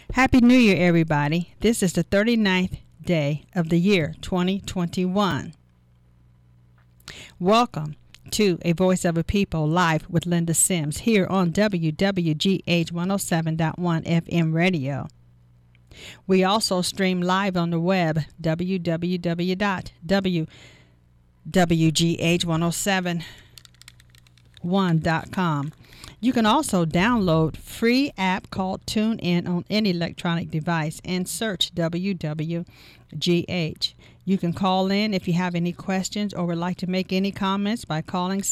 Happy New Year, everybody. This is the 39th day of the year 2021. Welcome to A Voice of a People live with Linda Sims here on WWGH 107.1 FM radio. We also stream live on the web, www.wgh1071.com. You can also download free app called TuneIn on any electronic device and search WWGH. You can call in if you have any questions or would like to make any comments by calling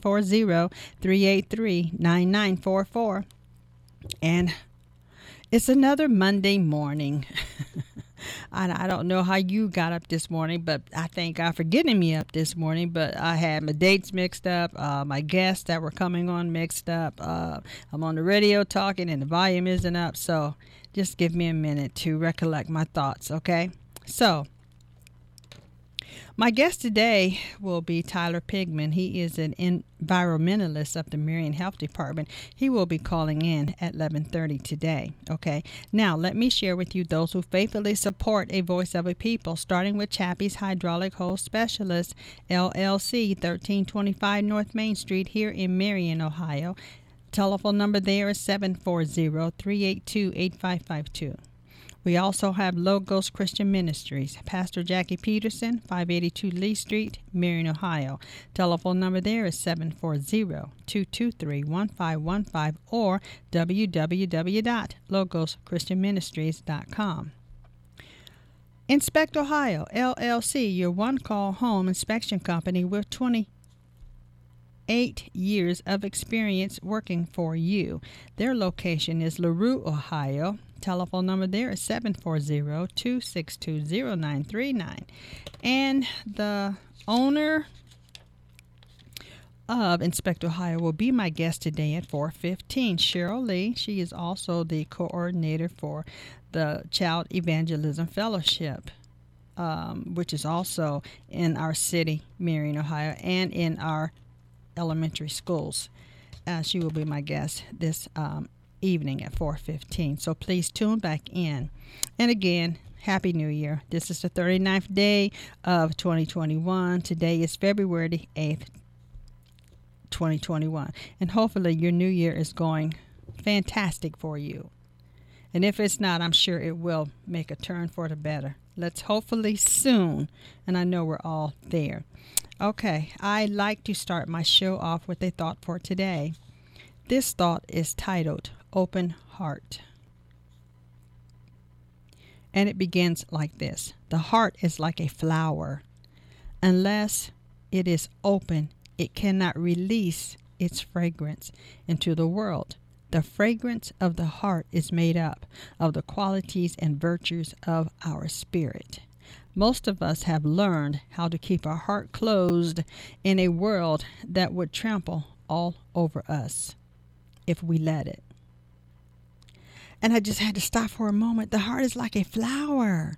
740-383-9944. And it's another Monday morning. I don't know how you got up this morning, but I thank God for getting me up this morning. But I had my dates mixed up, my guests that were coming on mixed up. I'm on the radio talking and the volume isn't up. So just give me a minute to recollect my thoughts, okay? So my guest today will be Tyler Pigman. He is an environmentalist of the Marion Health Department. He will be calling in at 11:30 today. Okay. Now, let me share with you those who faithfully support A Voice of a People, starting with Chappie's Hydraulic Hose Specialist, LLC, 1325 North Main Street here in Marion, Ohio. Telephone number there is 740-382-8552. We also have Logos Christian Ministries, Pastor Jackie Peterson, 582 Lee Street, Marion, Ohio. Telephone number there is 740-223-1515 or www.logoschristianministries.com. Inspect Ohio, LLC, your one-call home inspection company with 28 years of experience working for you. Their location is LaRue, Ohio. Telephone number there is 740-262-0939. And the owner of Inspect Ohio will be my guest today at 4:15. Cheryl Lee. She is also the coordinator for the Child Evangelism Fellowship, which is also in our city, Marion, Ohio, and in our elementary schools. She will be my guest this evening at 4:15. So please tune back in. And again, Happy New Year. This is the 39th day of 2021. Today is February the 8th, 2021. And hopefully your new year is going fantastic for you. And if it's not, I'm sure it will make a turn for the better. Let's hopefully soon. And I know we're all there. Okay, I like to start my show off with a thought for today. This thought is titled Open Heart. And it begins like this. The heart is like a flower. Unless it is open, it cannot release its fragrance into the world. The fragrance of the heart is made up of the qualities and virtues of our spirit. Most of us have learned how to keep our heart closed in a world that would trample all over us if we let it. And I just had to stop for a moment. The heart is like a flower.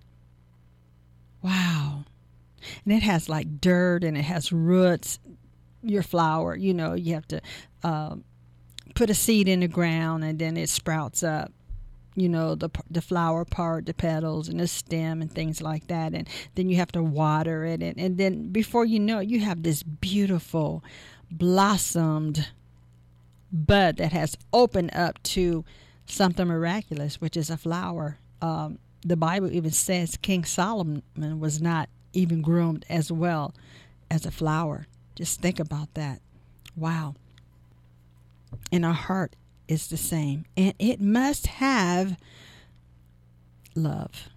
Wow. And it has like dirt and it has roots. Your flower, you have to put a seed in the ground and then it sprouts up. The flower part, the petals and the stem and things like that. And then you have to water it. And then before you know it, you have this beautiful blossomed bud that has opened up to something miraculous, which is a flower. The Bible even says King Solomon was not even groomed as well as a flower. Just think about that. Wow. And our heart is the same. And it must have love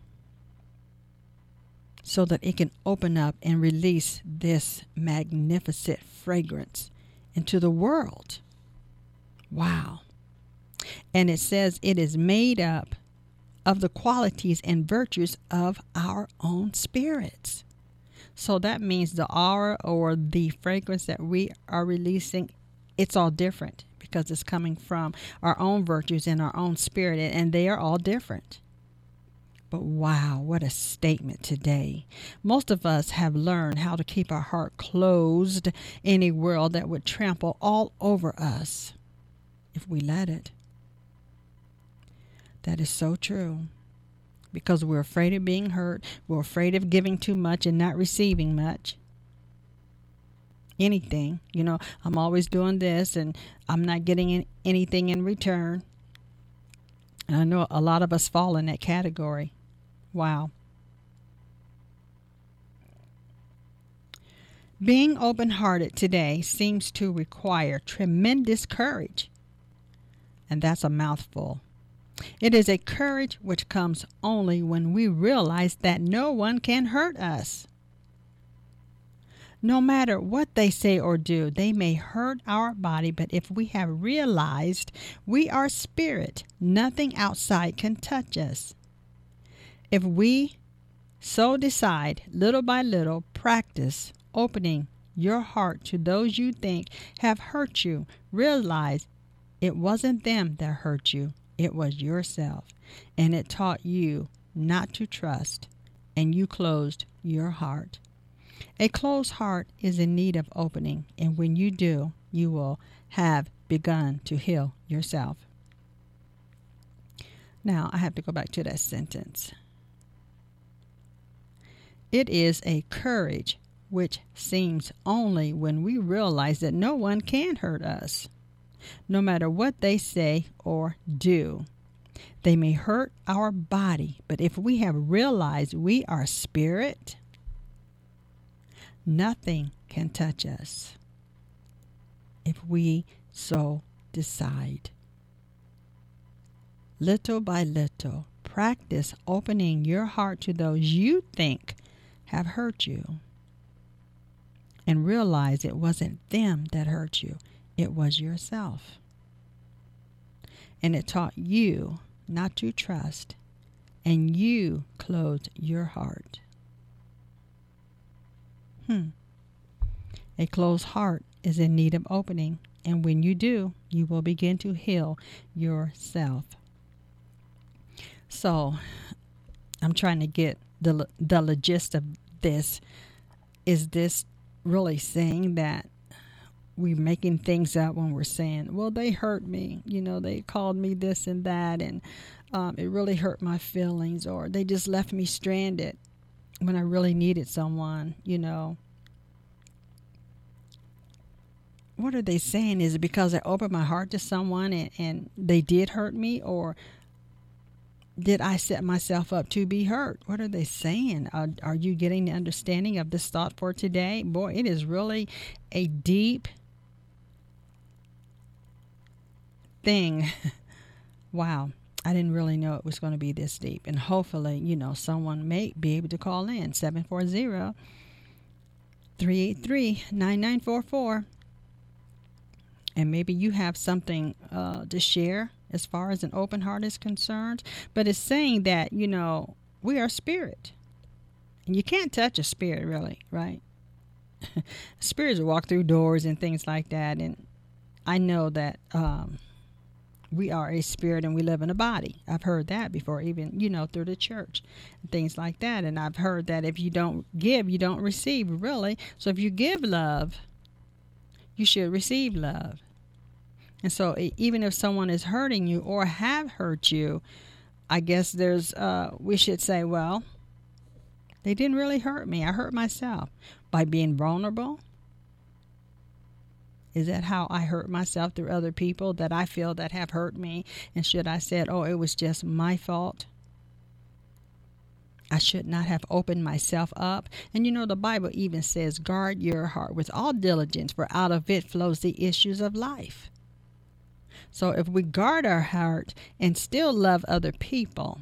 so that it can open up and release this magnificent fragrance into the world. Wow. And it says it is made up of the qualities and virtues of our own spirits. So that means the aura or the fragrance that we are releasing, it's all different because it's coming from our own virtues and our own spirit, and they are all different. But wow, what a statement today. Most of us have learned how to keep our heart closed in a world that would trample all over us if we let it. That is so true. Because we're afraid of being hurt. We're afraid of giving too much and not receiving much. Anything. I'm always doing this and I'm not getting anything in return. And I know a lot of us fall in that category. Wow. Being open-hearted today seems to require tremendous courage. And that's a mouthful. It is a courage which comes only when we realize that no one can hurt us. No matter what they say or do, they may hurt our body, but if we have realized we are spirit, nothing outside can touch us. If we so decide, little by little, practice opening your heart to those you think have hurt you, realize it wasn't them that hurt you. It was yourself, and it taught you not to trust, and you closed your heart. A closed heart is in need of opening, and when you do, you will have begun to heal yourself. Now, I have to go back to that sentence. It is a courage which seems only when we realize that no one can hurt us. No matter what they say or do. They may hurt our body, but if we have realized we are spirit, nothing can touch us if we so decide. Little by little, practice opening your heart to those you think have hurt you, and realize it wasn't them that hurt you. It was yourself. And it taught you not to trust, and you closed your heart. A closed heart is in need of opening, and when you do, you will begin to heal yourself. So, I'm trying to get the gist of this. Is this really saying that we're making things up when we're saying, well, they hurt me, they called me this and that, and it really hurt my feelings, or they just left me stranded when I really needed someone, What are they saying? Is it because I opened my heart to someone and they did hurt me, or did I set myself up to be hurt? What are they saying? Are you getting the understanding of this thought for today? Boy, it is really a deep thing. Wow. I didn't really know it was going to be this deep. And hopefully, someone may be able to call in 740-383-9944. And maybe you have something to share as far as an open heart is concerned. But it's saying that, we are spirit. And you can't touch a spirit, really, right? Spirits walk through doors and things like that. And I know that we are a spirit and we live in a body. I've heard that before, even, through the church and things like that. And I've heard that if you don't give, you don't receive, really. So if you give love, you should receive love. And so even if someone is hurting you or have hurt you, I guess we should say, well, they didn't really hurt me. I hurt myself by being vulnerable. Is that how I hurt myself, through other people that I feel that have hurt me? And should I said, it was just my fault? I should not have opened myself up. And the Bible even says, guard your heart with all diligence, for out of it flows the issues of life. So if we guard our heart and still love other people,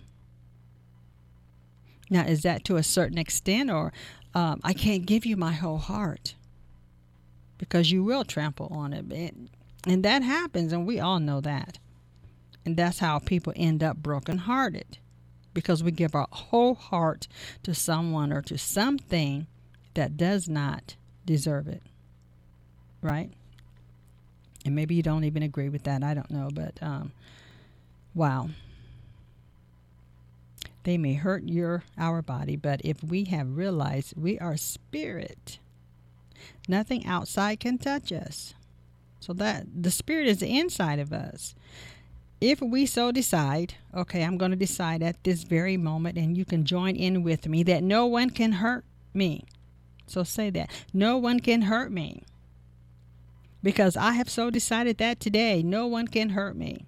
now is that to a certain extent, or I can't give you my whole heart? Because you will trample on it. And that happens, and we all know that. And that's how people end up brokenhearted. Because we give our whole heart to someone or to something that does not deserve it. Right? And maybe you don't even agree with that. I don't know. But, wow. They may hurt our body, but if we have realized we are spirit, nothing outside can touch us. So that the spirit is the inside of us. if we so decide, okay, I'm going to decide at this very moment, and you can join in with me, that no one can hurt me. So say that. No one can hurt me. Because I have so decided that today, no one can hurt me.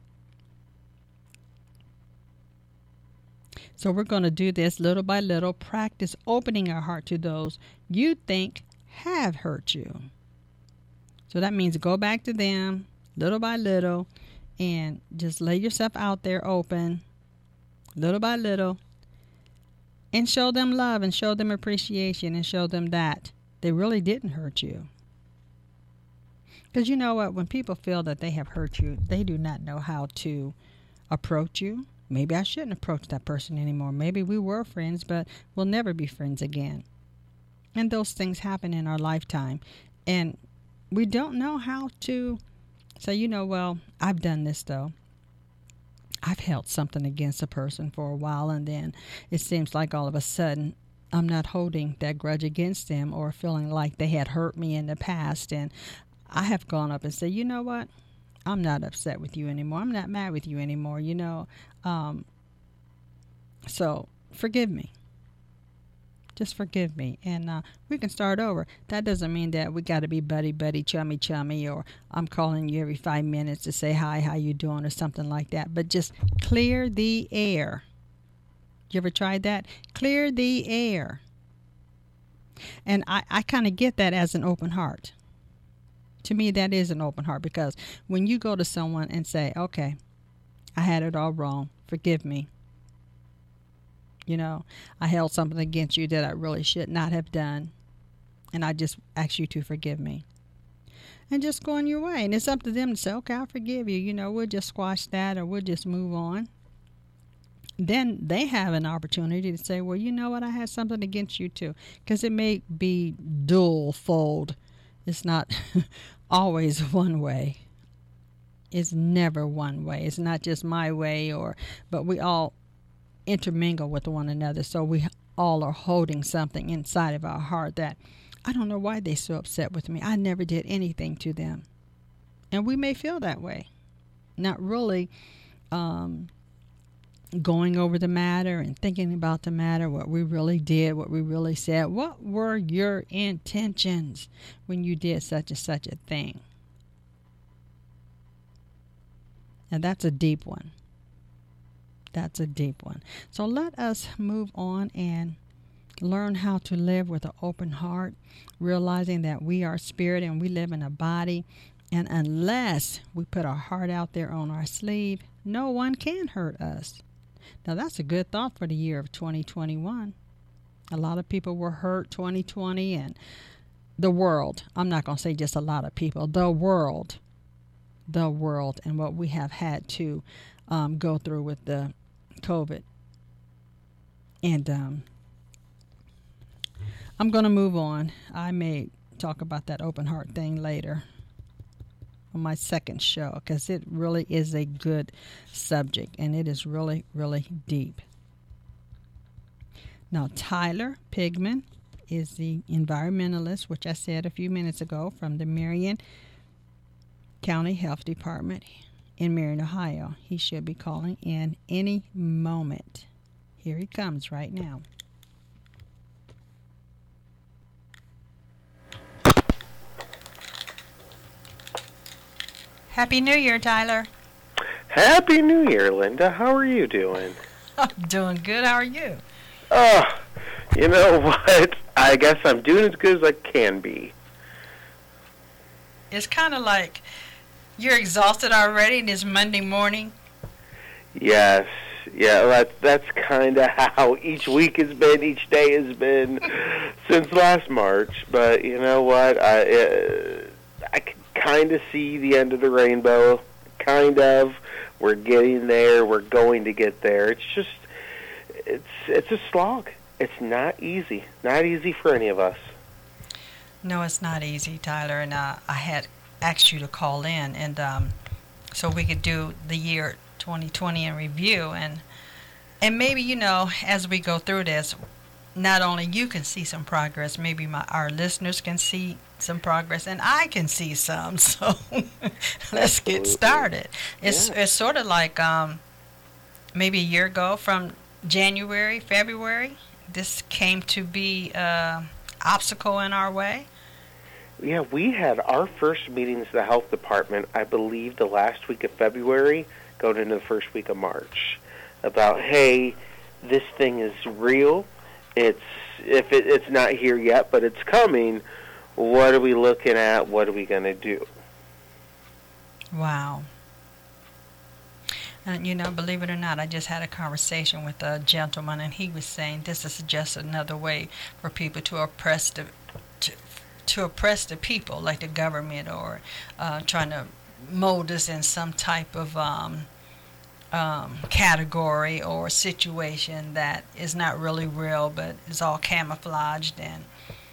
So we're going to do this little by little, practice opening our heart to those you think have hurt you. So that means go back to them little by little and just lay yourself out there open little by little and show them love and show them appreciation and show them that they really didn't hurt you. Because you know what? When people feel that they have hurt you, they do not know how to approach you. Maybe I shouldn't approach that person anymore. Maybe we were friends, but we'll never be friends again. And those things happen in our lifetime. And we don't know how to say, you know, well, I've done this though. I've held something against a person for a while, and then it seems like all of a sudden I'm not holding that grudge against them or feeling like they had hurt me in the past. And I have gone up and said, you know what? I'm not upset with you anymore. I'm not mad with you anymore, you know. So forgive me. Just forgive me. And we can start over. That doesn't mean that we got to be buddy, chummy, or I'm calling you every 5 minutes to say hi, how you doing, or something like that. But just clear the air. You ever tried that? Clear the air. And I kind of get that as an open heart. To me, that is an open heart, because when you go to someone and say, okay, I had it all wrong, forgive me. You know, I held something against you that I really should not have done, and I just ask you to forgive me. And just go on your way. And it's up to them to say, okay, I'll forgive you. You know, we'll just squash that, or we'll just move on. Then they have an opportunity to say, well, you know what, I had something against you too. Because it may be dual fold. It's not always one way. It's never one way. It's not just my way, but we all intermingle with one another. So we all are holding something inside of our heart that, I don't know why they're so upset with me. I never did anything to them. And we may feel that way. Not really going over the matter and thinking about the matter, what we really did, what we really said. What were your intentions when you did such and such a thing? And that's a deep one. That's a deep one. So let us move on and learn how to live with an open heart, realizing that we are spirit and we live in a body. And unless we put our heart out there on our sleeve, no one can hurt us. Now, that's a good thought for the year of 2021. A lot of people were hurt 2020, and the world. I'm not going to say just a lot of people. The world, and what we have had to go through with the COVID. And I'm going to move on. I may talk about that open heart thing later on my second show, because it really is a good subject, and it is really, really deep. Now, Tyler Pigman is the environmentalist, which I said a few minutes ago, from the Marion County Health Department in Marion, Ohio. He should be calling in any moment. Here he comes right now. Happy New Year, Tyler. Happy New Year, Linda. How are you doing? I'm doing good. How are you? Oh, you know what? I guess I'm doing as good as I can be. It's kind of like you're exhausted already and it's Monday morning. Yes. Yeah, that's kind of how each week has been, each day has been since last March. But you know what? I can kind of see the end of the rainbow. Kind of. We're getting there. We're going to get there. It's just, it's a slog. It's not easy. Not easy for any of us. No, it's not easy, Tyler. And I had asked you to call in, and so we could do the year 2020 in review. And maybe, you know, as we go through this, not only you can see some progress, maybe our listeners can see some progress, and I can see some. So let's get Absolutely. started. It's Yeah. it's sort of like maybe a year ago, from January, February, this came to be obstacle in our way. Yeah, we had our first meetings at the health department, I believe, the last week of February, going into the first week of March, about, hey, this thing is real. It's not here yet, but it's coming. What are we looking at? What are we going to do? Wow. And believe it or not, I just had a conversation with a gentleman, and he was saying this is just another way for people to oppress to oppress the people, like the government, or trying to mold us in some type of category or situation that is not really real, but is all camouflaged. And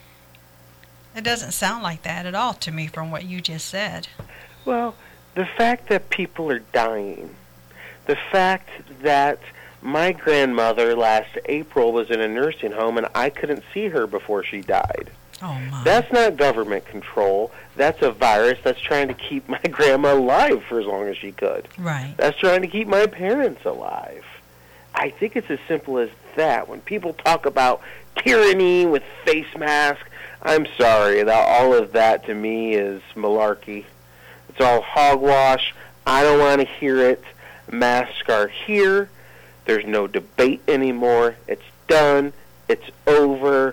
it doesn't sound like that at all to me from what you just said. Well, the fact that people are dying, the fact that my grandmother last April was in a nursing home and I couldn't see her before she died. Oh, my. That's not government control. That's a virus that's trying to keep my grandma alive for as long as she could. Right. That's trying to keep my parents alive. I think it's as simple as that. When people talk about tyranny with face masks, I'm sorry, all of that to me is malarkey. It's all hogwash. I don't want to hear it. Masks are here. There's no debate anymore. It's done. It's over.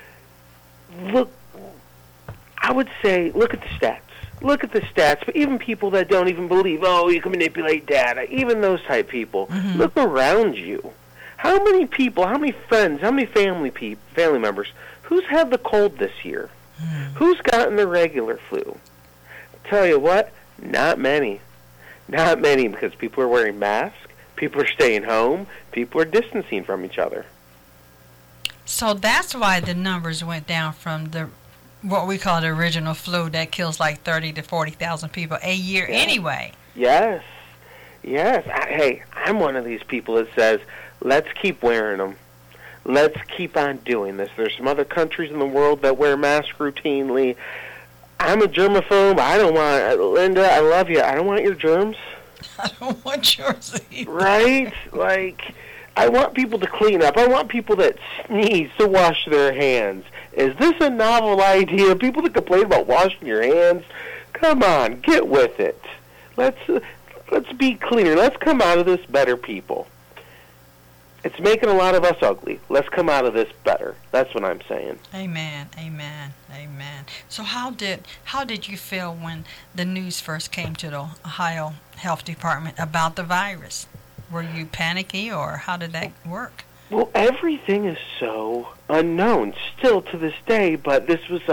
Look, I would say, look at the stats. Look at the stats. But even people that don't even believe, oh, you can manipulate data, even those type people, look around you. How many people, how many friends, how many family members, who's had the cold this year? Who's gotten the regular flu? Tell you what, not many. Not many, because people are wearing masks, people are staying home, people are distancing from each other. So that's why the numbers went down from what we call the original flu that kills like 30 to 40,000 people a year anyway. Yes. Hey, I'm one of these people that says, let's keep wearing them. Let's keep on doing this. There's some other countries in the world that wear masks routinely. I'm a germaphobe. I don't want, Linda, I love you. I don't want your germs. I don't want yours either. Right? Like, I want people to clean up. I want people that sneeze to wash their hands. Is this a novel idea? People that complain about washing your hands? Come on, get with it. Let's be cleaner. Let's come out of this better people. It's making a lot of us ugly. Let's come out of this better. That's what I'm saying. Amen. So how did you feel when the news first came to the Ohio Health Department about the virus? Were you panicky, or how did that work? Well, everything is so unknown still to this day, but this was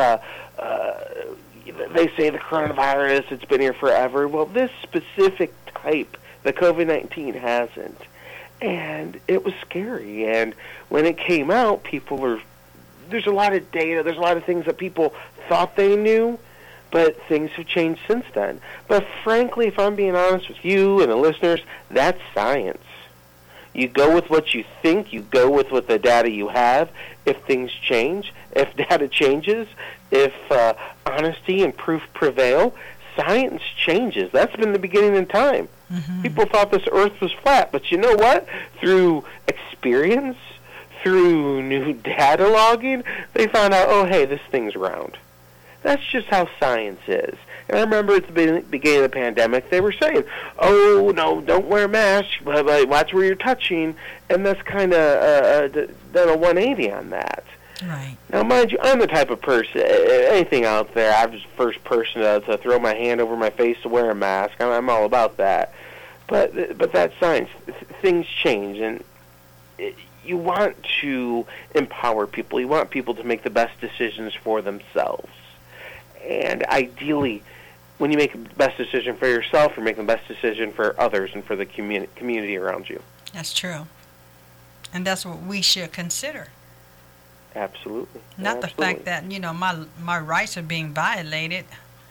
they say the coronavirus, it's been here forever. Well, this specific type, the COVID-19, hasn't. And it was scary. And when it came out, there's a lot of data, there's a lot of things that people thought they knew, but things have changed since then. But frankly, if I'm being honest with you and the listeners, that's science. You go with what you think, you go with what the data you have. If things change, if data changes, if honesty and proof prevail, science changes. That's been the beginning of time. People thought this earth was flat, but you know what? Through experience, through new data logging, they found out, oh, hey, this thing's round. That's just how science is. And I remember at the beginning of the pandemic, they were saying, oh, no, don't wear masks, but watch where you're touching. And that's kind of done a 180 on that. Right. Now, mind you, I'm the type of person, anything out there, I'm just the first person to throw my hand over my face to wear a mask. I'm all about that. But that's science. Things change, and you want to empower people. You want people to make the best decisions for themselves. And ideally, when you make the best decision for yourself, you're making the best decision for others and for the community around you. That's true. And that's what we should consider. Absolutely. Not Absolutely. the fact that, my rights are being violated.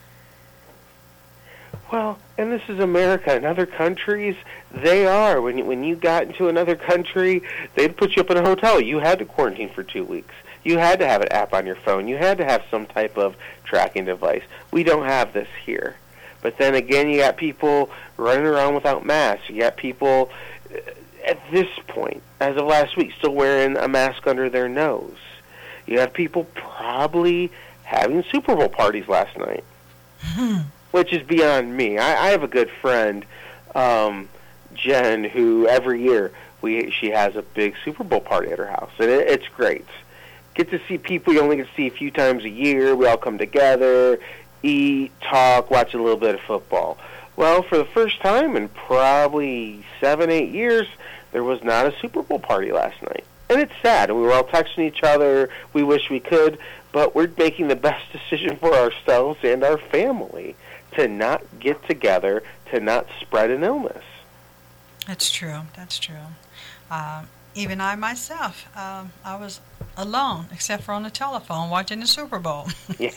Well, and this is America. In other countries, they are. When you got into another country, they'd put you up in a hotel. You had to quarantine for 2 weeks. You had to have an app on your phone. You had to have some type of tracking device. We don't have this here. But then again, you got people running around without masks. You got people, at this point, as of last week, still wearing a mask under their nose. You have people probably having Super Bowl parties last night, which is beyond me. I have a good friend, Jen, who every year she has a big Super Bowl party at her house, and it's great. Get to see people you only get to see a few times a year. We all come together, eat, talk, watch a little bit of football. Well, for the first time in probably 7-8 years, there was not a Super Bowl party last night. And it's sad. We were all texting each other. We wish we could, but we're making the best decision for ourselves and our family to not get together, to not spread an illness. That's true. That's true. Even I myself, I was alone, except for on the telephone, watching the Super Bowl.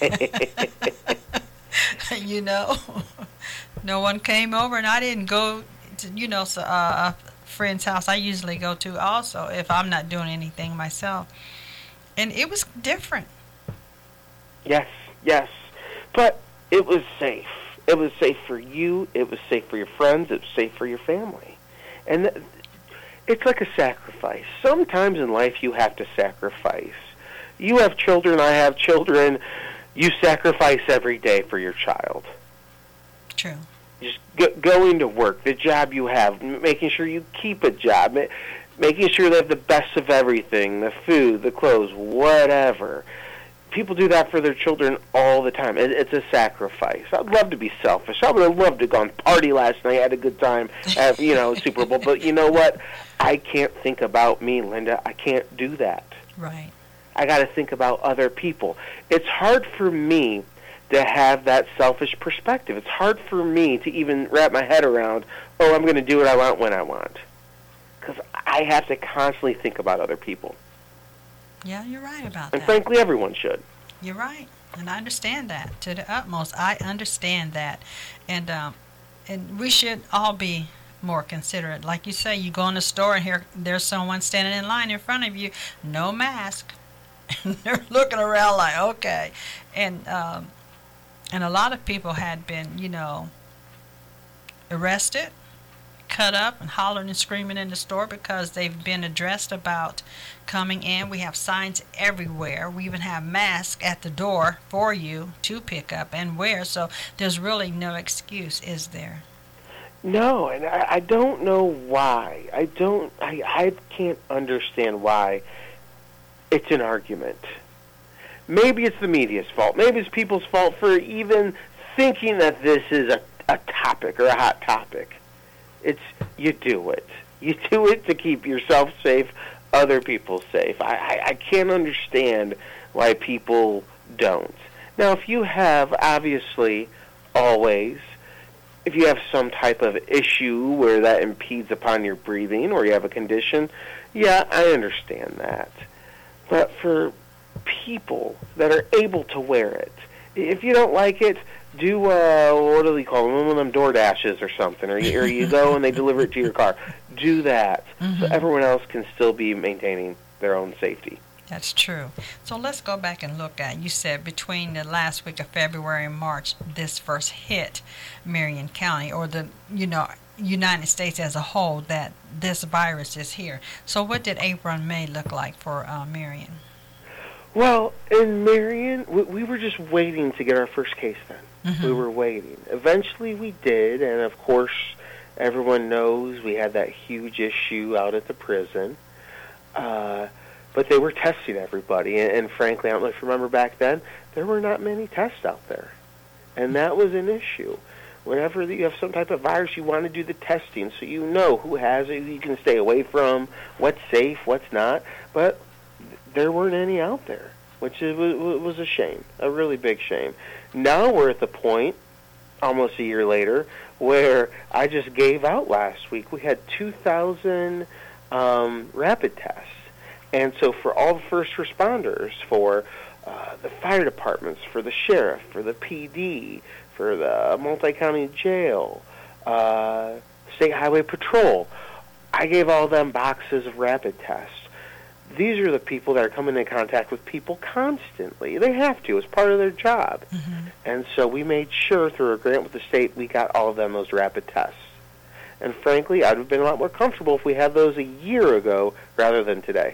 You know, no one came over, and I didn't go to, a friend's house I usually go to also if I'm not doing anything myself. And it was different. Yes. But it was safe. It was safe for you. It was safe for your friends. It was safe for your family. And it's like a sacrifice. Sometimes in life you have to sacrifice. You have children, I have children. You sacrifice every day for your child. True. Just going to work, the job you have, making sure you keep a job, making sure they have the best of everything, the food, the clothes, whatever. People do that for their children all the time. It's a sacrifice. I'd love to be selfish. I would have loved to go and party last night, had a good time, have, Super Bowl. But you know what? I can't think about me, Linda. I can't do that. Right. I got to think about other people. It's hard for me to have that selfish perspective. It's hard for me to even wrap my head around, I'm going to do what I want when I want. Because I have to constantly think about other people. Yeah, you're right about And that. frankly, everyone should. You're right. And I understand that to the utmost. I understand that. And we should all be more considerate. Like you say, you go in the store and there's someone standing in line in front of you, no mask. And they're looking around like, okay. And a lot of people had been, arrested, cut up, and hollering and screaming in the store because they've been addressed about coming in. We have signs everywhere. We even have masks at the door for you to pick up and wear. So there's really no excuse, is there? No, and I don't know why. I can't understand why it's an argument. Maybe it's the media's fault. Maybe it's people's fault for even thinking that this is a topic or a hot topic. You do it. You do it to keep yourself safe, other people safe. I can't understand why people don't. Now, if you have, obviously, always, if you have some type of issue where that impedes upon your breathing or you have a condition, yeah, I understand that. But for people that are able to wear it, if you don't like it, do what do they call them? One of them DoorDashes or something, or you go and they deliver it to your car. Do that so everyone else can still be maintaining their own safety. That's true. So let's go back and look at, you said between the last week of February and March, this first hit Marion County, or the United States as a whole, that this virus is here. So what did April and May look like for Marion? Well, in Marion, we were just waiting to get our first case then. We were waiting. Eventually we did, and of course everyone knows we had that huge issue out at the prison. But they were testing everybody, and frankly, I don't know if you remember back then, there were not many tests out there. And that was an issue. Whenever you have some type of virus, you want to do the testing so you know who has it, who you can stay away from, what's safe, what's not. But there weren't any out there, which was a shame, a really big shame. Now we're at the point, almost a year later, where I just gave out last week. We had 2,000 rapid tests. And so for all the first responders, for the fire departments, for the sheriff, for the PD, for the multi-county jail, state highway patrol, I gave all them boxes of rapid tests. these are the people that are coming in contact with people constantly. They have to. It's part of their job. And so we made sure through a grant with the state we got all of them those rapid tests. And frankly, I'd have been a lot more comfortable if we had those a year ago rather than today.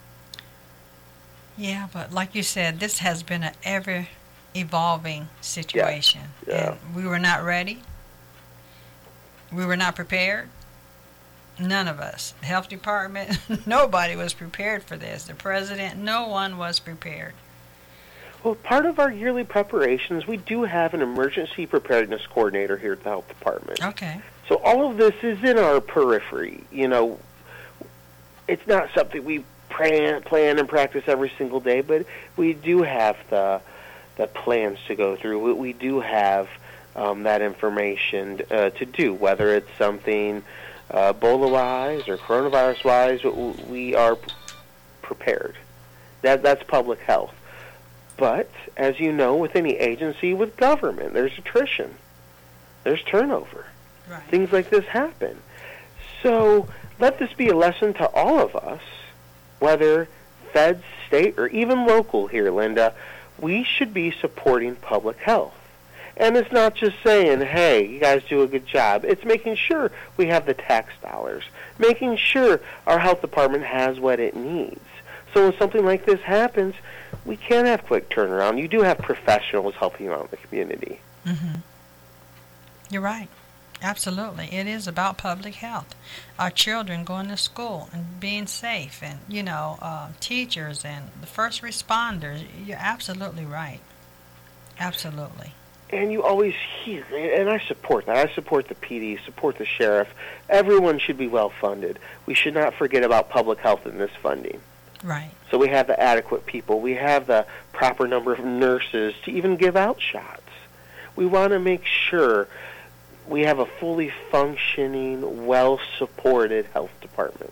Yeah, but like you said, this has been an ever-evolving situation. Yeah. And we were not ready. We were not prepared. None of us. The health department, nobody was prepared for this. The president, no one was prepared. Well, part of our yearly preparations, we do have an emergency preparedness coordinator here at the health department. Okay. So all of this is in our periphery. You know, it's not something we plan and practice every single day, but we do have the plans to go through. We do have that information to do, whether it's something Ebola-wise or coronavirus-wise. We are prepared. That's public health. But, as you know, with any agency, with government, there's attrition. There's turnover. Right. Things like this happen. So let this be a lesson to all of us, whether feds, state, or even local here, Linda. We should be supporting public health. And it's not just saying, hey, you guys do a good job. It's making sure we have the tax dollars, making sure our health department has what it needs. So when something like this happens, we can have quick turnaround. You do have professionals helping you out in the community. You're right. Absolutely. It is about public health. Our children going to school and being safe, and, teachers and the first responders. You're absolutely right. Absolutely. And you always hear, and I support that. I support the PD, support the sheriff. Everyone should be well funded. We should not forget about public health in this funding. Right. So we have the adequate people. We have the proper number of nurses to even give out shots. We want to make sure we have a fully functioning, well-supported health department.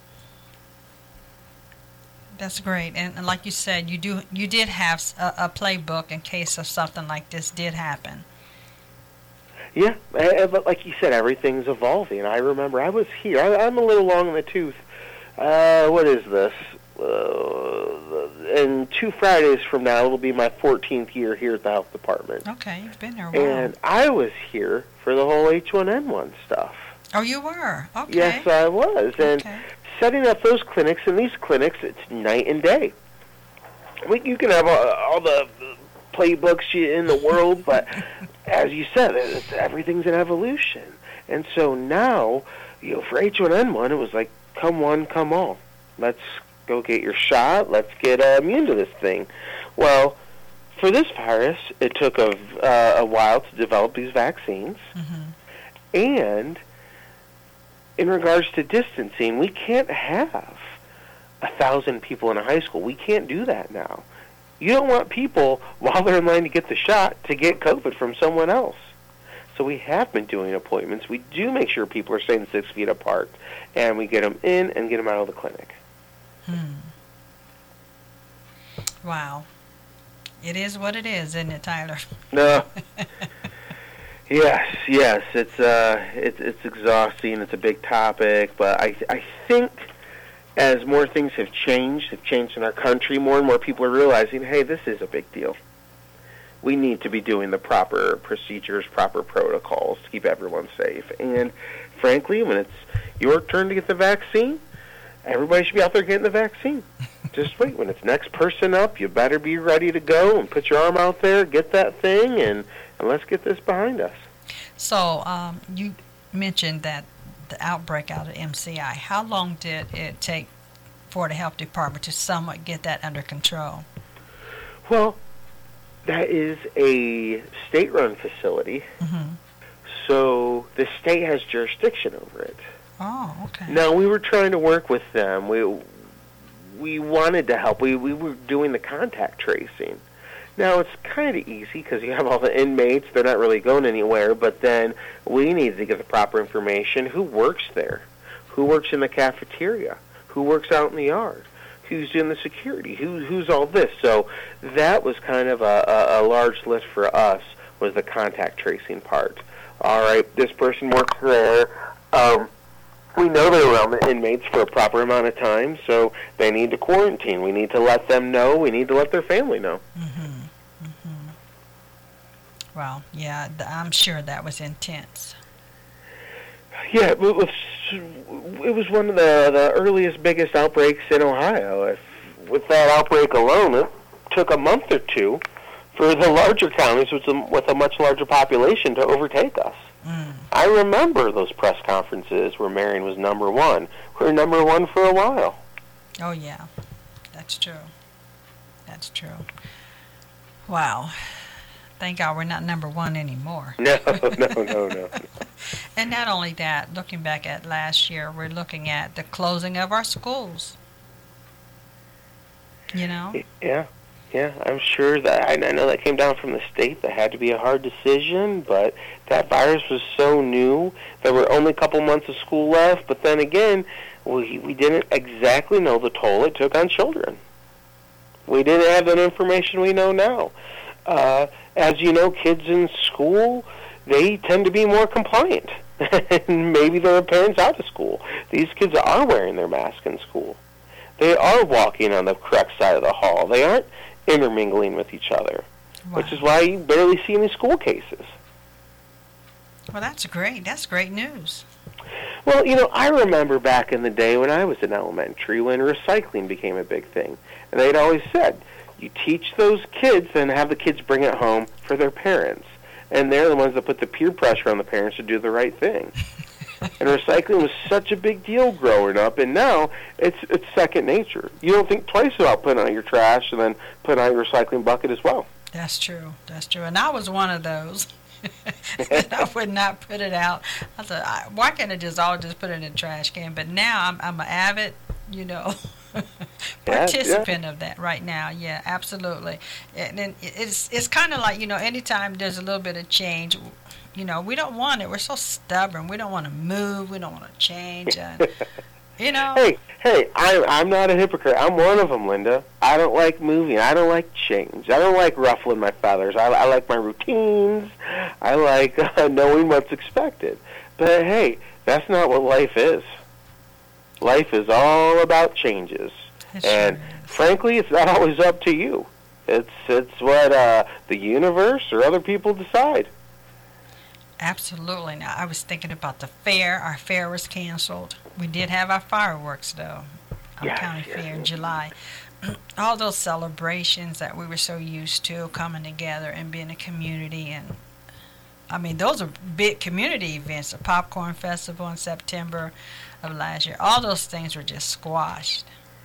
That's great. And like you said, you did have a playbook in case of something like this did happen. Yeah, but like you said, everything's evolving. I remember I was here. I'm a little long in the tooth. What is this? And 2 Fridays from now, it'll be my 14th year here at the health department. Okay, you've been there a while. And I was here for the whole H1N1 stuff. Oh, you were? Okay. Yes, I was. And okay. Setting up those clinics, and these clinics, it's night and day. You can have all the playbooks in the world, but as you said, everything's an evolution. And so now, for H1N1, it was like, come one, come all. Let's go get your shot. Let's get immune to this thing. Well, for this virus, it took a while to develop these vaccines. And in regards to distancing, we can't have 1,000 people in a high school. We can't do that now. You don't want people, while they're in line to get the shot, to get COVID from someone else. So we have been doing appointments. We do make sure people are staying 6 feet apart, and we get them in and get them out of the clinic. Wow. It is what it is, isn't it, Tyler? No. Yes. It's exhausting. It's a big topic, but I think as more things have changed in our country, more and more people are realizing, hey, this is a big deal. We need to be doing the proper procedures, proper protocols to keep everyone safe. And frankly, when it's your turn to get the vaccine, everybody should be out there getting the vaccine. Just wait. When it's next person up, you better be ready to go and put your arm out there, get that thing, and let's get this behind us. So you mentioned that the outbreak out of MCI. How long did it take for the health department to somewhat get that under control? Well, that is a state-run facility, so the state has jurisdiction over it. Oh, okay. Now, we were trying to work with them. We wanted to help. We were doing the contact tracing. Now, it's kind of easy because you have all the inmates. They're not really going anywhere, but then we needed to get the proper information. Who works there? Who works in the cafeteria? Who works out in the yard? Who's doing the security? Who's all this? So that was kind of a large list for us, was the contact tracing part. All right, this person works there. We know they were inmates for a proper amount of time, so they need to quarantine. We need to let them know. We need to let their family know. Well, yeah, I'm sure that was intense. Yeah, it was one of the earliest, biggest outbreaks in Ohio. With that outbreak alone, it took a month or two for the larger counties with a much larger population to overtake us. I remember those press conferences where Marion was number one. We were number one for a while. Oh, yeah. That's true. That's true. Wow. Thank God we're not number one anymore. No. And not only that, looking back at last year, we're looking at the closing of our schools. You know? Yeah, I'm sure that I know that came down from the state. That had to be a hard decision, but that virus was so new. There were only a couple months of school left, but then again, we didn't exactly know the toll it took on children. We didn't have that information we know now. As you know, kids in school, they tend to be more compliant. And maybe their parents out of school. These kids are wearing their mask in school. They are walking on the correct side of the hall. They aren't intermingling with each other, which is why you barely see any school cases. Well, that's great. That's great news. Well, I remember back in the day when I was in elementary when recycling became a big thing. And they'd always said, you teach those kids and have the kids bring it home for their parents. And they're the ones that put the peer pressure on the parents to do the right thing. And recycling was such a big deal growing up, and now it's second nature. You don't think twice about putting out your trash and then putting out your recycling bucket as well. That's true. That's true. And I was one of those. I would not put it out. I thought, why can't I just put it in the trash can? But now I'm an avid, participant of that right now. Yeah, absolutely. And then it's kind of like, anytime there's a little bit of change, we don't want it. We're so stubborn. We don't want to move. We don't want to change. Hey, I'm not a hypocrite. I'm one of them, Linda. I don't like moving. I don't like change. I don't like ruffling my feathers. I like my routines. I like knowing what's expected. But hey, that's not what life is. Life is all about changes. And frankly, it's not always up to you. It's what the universe or other people decide. Absolutely. Now, I was thinking about the fair. Our fair was canceled. We did have our fireworks, though, our county fair in July. All those celebrations that we were so used to, coming together and being a community. And, those are big community events. The Popcorn Festival in September of last year. All those things were just squashed.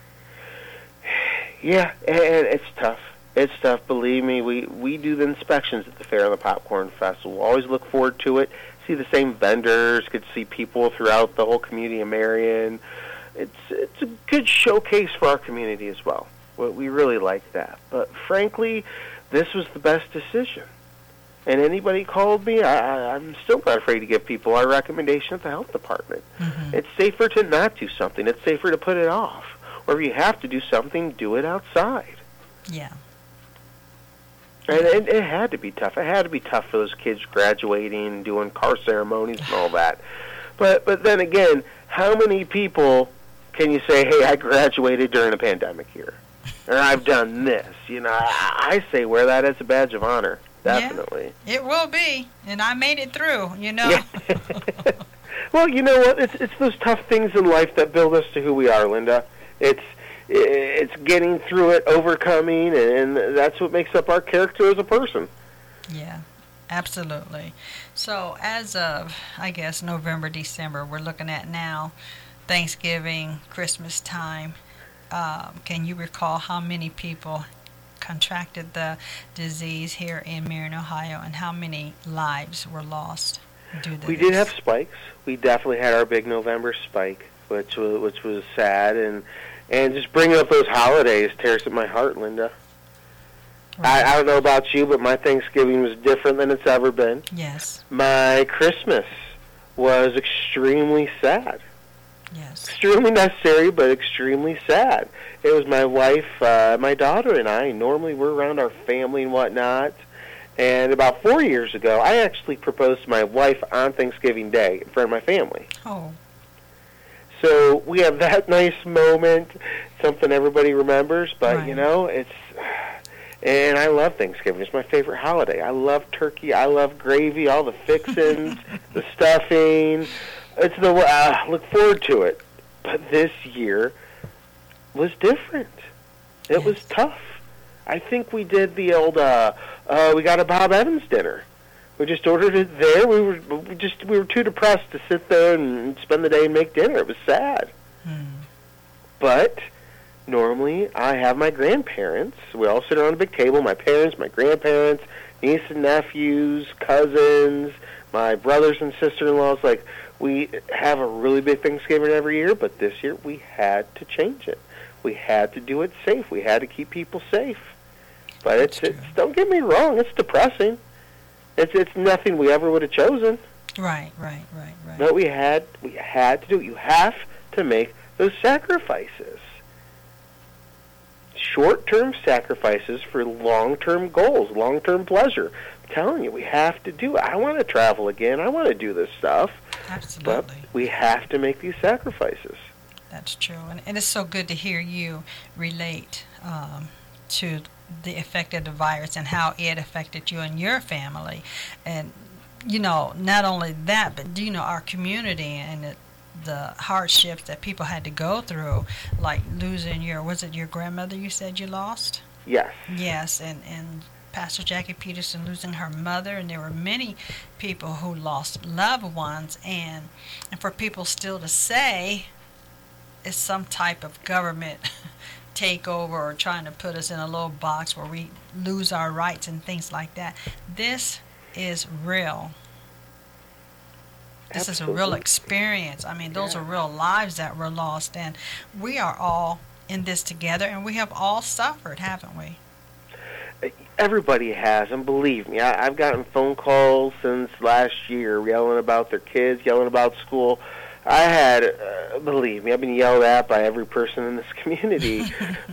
Yeah, and it's tough. It's tough, believe me. We do the inspections at the fair and the Popcorn Festival. We'll always look forward to it. See the same vendors, get to see people throughout the whole community of Marion. It's a good showcase for our community as well. We really like that. But frankly, this was the best decision. And anybody called me, I'm still not afraid to give people our recommendation at the health department. Mm-hmm. It's safer to not do something. It's safer to put it off. Or if you have to do something, do it outside. Yeah. And it had to be tough. It had to be tough for those kids graduating, doing car ceremonies and all that. But then again, how many people can you say, hey, I graduated during a pandemic year? Or I've done this. I say wear that as a badge of honor. Definitely. Yeah, it will be. And I made it through, Yeah. Well, you know what? It's those tough things in life that build us to who we are, Linda. It's getting through it, overcoming, and that's what makes up our character as a person. Yeah, absolutely. So as of, I guess, November, December, we're looking at now Thanksgiving, Christmas time. Can you recall how many people contracted the disease here in Marion, Ohio, and how many lives were lost due to this? We did have spikes. We definitely had our big November spike, which was sad, and just bringing up those holidays tears at my heart, Linda. Right. I don't know about you, but my Thanksgiving was different than it's ever been. Yes. My Christmas was extremely sad. Yes. Extremely necessary, but extremely sad. It was my wife, my daughter, and I. Normally we're around our family and whatnot. And about 4 years ago, I actually proposed to my wife on Thanksgiving Day in front of my family. Oh. So we have that nice moment, something everybody remembers. But, Right. you know, and I love Thanksgiving. It's my favorite holiday. I love turkey. I love gravy, all the fixings, the stuffing. Look forward to it. But this year was different. It was tough. I think we did the old, we got a Bob Evans dinner. We just ordered it there. We were too depressed to sit there and spend the day and make dinner. It was sad. But normally I have my grandparents. We all sit around a big table, my parents, my grandparents, nieces and nephews, cousins, my brothers and sister-in-laws. Like, we have a really big Thanksgiving every year, but this year we had to change it. We had to do it safe. We had to keep people safe. But it's don't get me wrong, it's depressing. It's nothing we ever would have chosen. Right. But we had to do it. You have to make those sacrifices. Short-term sacrifices for long-term goals, long-term pleasure. I'm telling you, we have to do it. I want to travel again. I want to do this stuff. Absolutely. But we have to make these sacrifices. That's true. And it's so good to hear you relate to the effect of the virus and how it affected you and your family. And, you know, not only that, but, you know, our community and the hardships that people had to go through, like losing was it your grandmother you said you lost? Yes. Yes, and Pastor Jackie Peterson losing her mother, and there were many people who lost loved ones, and for people still to say it's some type of government takeover or trying to put us in a little box where we lose our rights and things like that. This is real. This is a real experience. I mean, those are real lives that were lost, and we are all in this together, and we have all suffered, haven't we? Everybody has, and believe me, I've gotten phone calls since last year yelling about their kids, yelling about school. I had, believe me, I've been yelled at by every person in this community.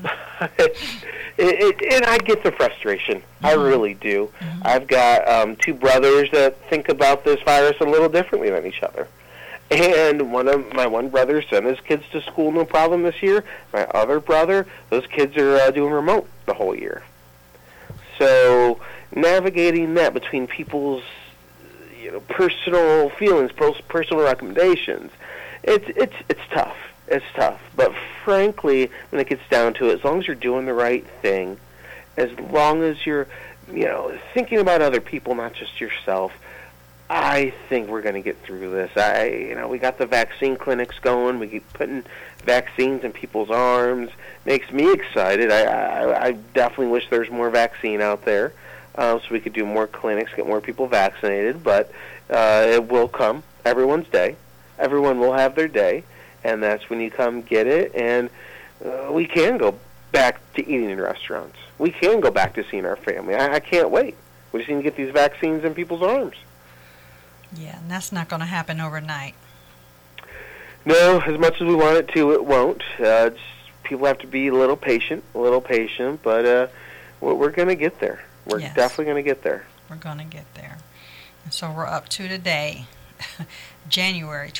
And I get the frustration. I really do. I've got two brothers that think about this virus a little differently than each other. And my one brother sent his kids to school no problem this year. My other brother, those kids are doing remote the whole year. So navigating that between people's personal feelings, personal recommendations, it's tough. It's tough. But frankly, when it gets down to it, as long as you're doing the right thing, as long as you're thinking about other people, not just yourself, I think we're going to get through this. We got the vaccine clinics going. We keep putting vaccines in people's arms. Makes me excited. I definitely wish there's more vaccine out there, so we could do more clinics, get more people vaccinated. But it will come. Everyone's day. Everyone will have their day, and that's when you come get it. And we can go back to eating in restaurants. We can go back to seeing our family. I can't wait. We just need to get these vaccines in people's arms. Yeah, and that's not going to happen overnight. No, as much as we want it to, it won't. People have to be a little patient, but we're going to get there. We're definitely going to get there. We're going to get there. And so we're up to today, February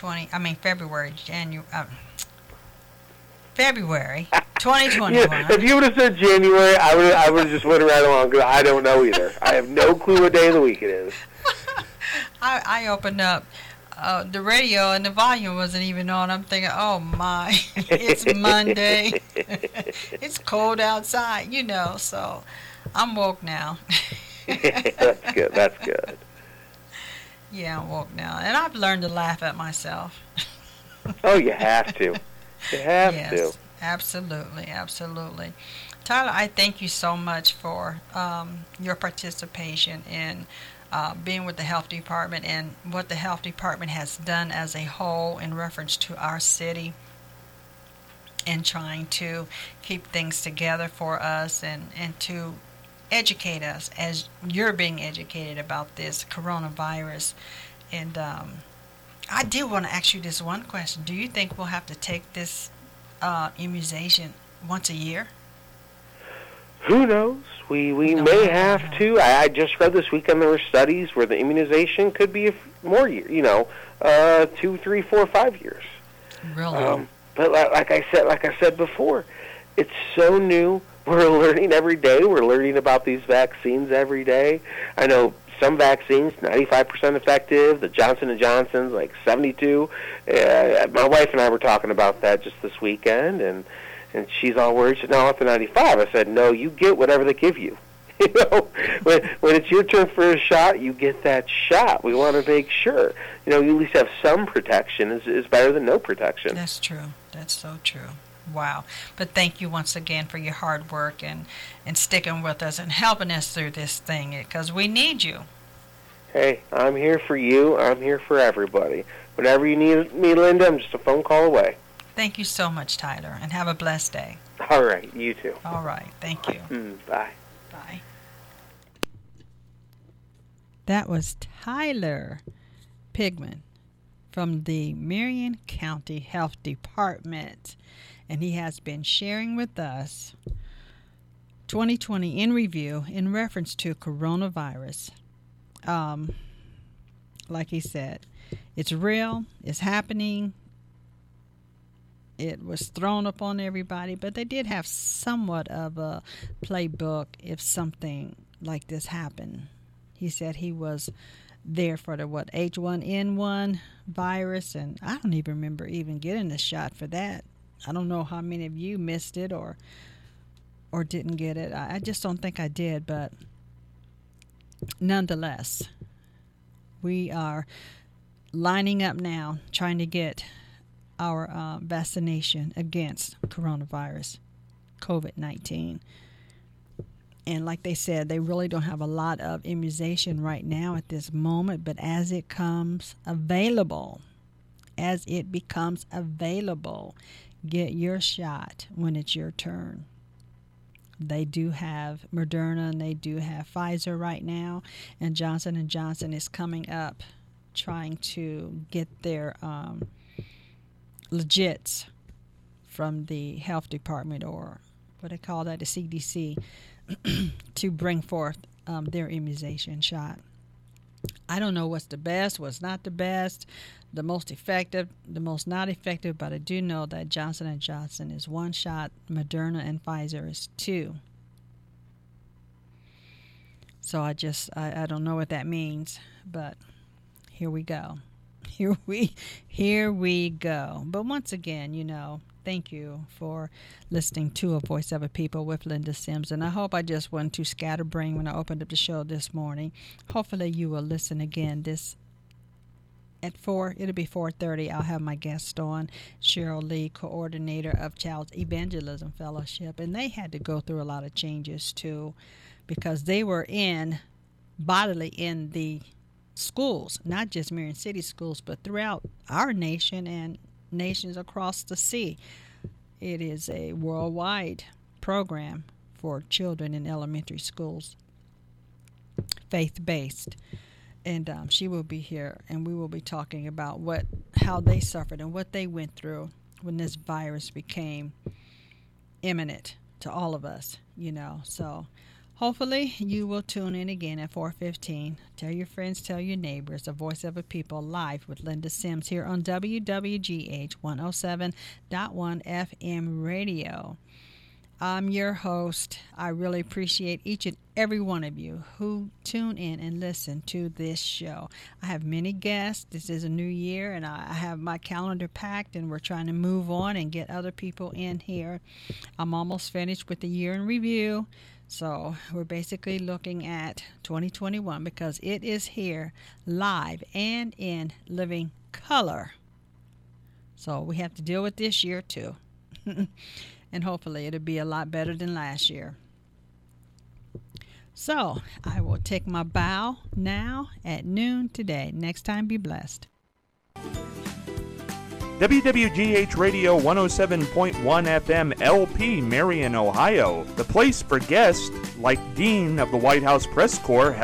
2021. Yeah, if you would have said January, I would have just went right along, because I don't know either. I have no clue what day of the week it is. I opened up the radio and the volume wasn't even on. I'm thinking, oh my, it's Monday. It's cold outside, so I'm woke now. That's good. That's good. Yeah, I'm woke now. And I've learned to laugh at myself. Oh, you have to. You have to. Yes, absolutely. Tyler, I thank you so much for your participation in being with the health department and what the health department has done as a whole in reference to our city and trying to keep things together for us and to educate us as you're being educated about this coronavirus. And I did want to ask you this one question. Do you think we'll have to take this immunization once a year? Who knows? We may have to. I just read this weekend there were studies where the immunization could be more years, 2, 3, 4, 5 years. Really? But like I said before, it's so new. We're learning every day. We're learning about these vaccines every day. I know some vaccines 95% effective. The Johnson & Johnson's like 72. My wife and I were talking about that just this weekend, and she's all worried. She said, "No, it's a 95." I said, "No, you get whatever they give you." You know, when it's your turn for a shot, you get that shot. We want to make sure, you at least have some protection is better than no protection. That's true. That's so true. Wow. But thank you once again for your hard work and sticking with us and helping us through this thing, because we need you. Hey, I'm here for you. I'm here for everybody. Whenever you need me, Linda, I'm just a phone call away. Thank you so much, Tyler, and have a blessed day. All right. You too. All right. Thank you. Bye. Bye. That was Tyler Pigman from the Marion County Health Department, and he has been sharing with us 2020 in review in reference to coronavirus. Like he said, it's real, it's happening, it was thrown upon everybody, but they did have somewhat of a playbook if something like this happened. He said he was there for the H1N1 virus, and I don't even remember even getting the shot for that. I don't know how many of you missed it or didn't get it. I just don't think I did, but nonetheless, we are lining up now trying to get our vaccination against coronavirus, COVID-19. And like they said, they really don't have a lot of immunization right now at this moment, but as it becomes available, get your shot when it's your turn. They do have Moderna and they do have Pfizer right now, and Johnson & Johnson is coming up trying to get their legits from the health department, or what they call that, the CDC, to bring forth their immunization shot. I don't know what's the best, what's not the best, the most effective, the most not effective, but I do know that Johnson & Johnson is 1 shot, Moderna and Pfizer is 2. So I don't know what that means, but here we go. Here we go. But once again, thank you for listening to A Voice of a People with Linda Sims. And I hope I just wasn't too scatterbrained when I opened up the show this morning. Hopefully you will listen again at 4. It'll be 4:30. I'll have my guest on, Cheryl Lee, coordinator of Child's Evangelism Fellowship. And they had to go through a lot of changes, too, because they were bodily in the schools, not just Marion City schools, but throughout our nation and nations across the sea. It is a worldwide program for children in elementary schools, faith-based. And she will be here, and we will be talking about how they suffered and what they went through when this virus became imminent to all of us, So hopefully you will tune in again at 4:15. Tell your friends, tell your neighbors. A Voice of a People live with Linda Sims here on WWGH 107.1 FM radio. I'm your host. I really appreciate each and every one of you who tune in and listen to this show. I have many guests. This is a new year, and I have my calendar packed, and we're trying to move on and get other people in here. I'm almost finished with the year in review. So we're basically looking at 2021 because it is here live and in living color. So we have to deal with this year too. And hopefully it'll be a lot better than last year. So I will take my bow now at noon today. Next time, be blessed. WWGH Radio 107.1 FM LP, Marion, Ohio. The place for guests like Dean of the White House Press Corps,